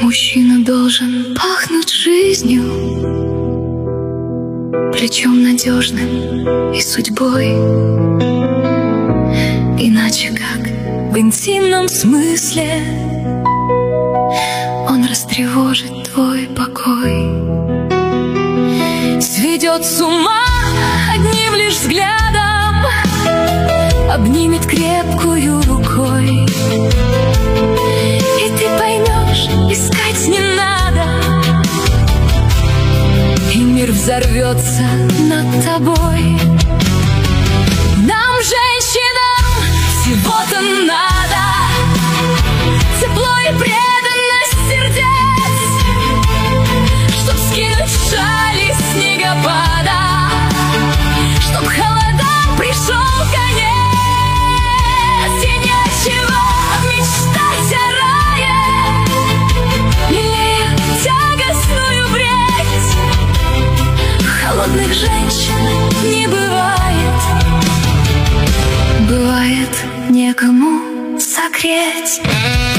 Мужчина должен пахнуть жизнью, плечом надежным и судьбой. Иначе как в интимном смысле он растревожит твой покой, сведет с ума одним лишь взглядом, обнимет крепкую рукой. И ты поймешь, искать не надо, и мир взорвется над тобой. Нам, женщинам, всего-то надо тепло и преданность сердец, чтоб скинуть шали снегопада, чтоб холодам пришел конец. И нечего мечтать о рае, лелея тягостную бредь. Холодных женщин не бывает, бывает некому согреть.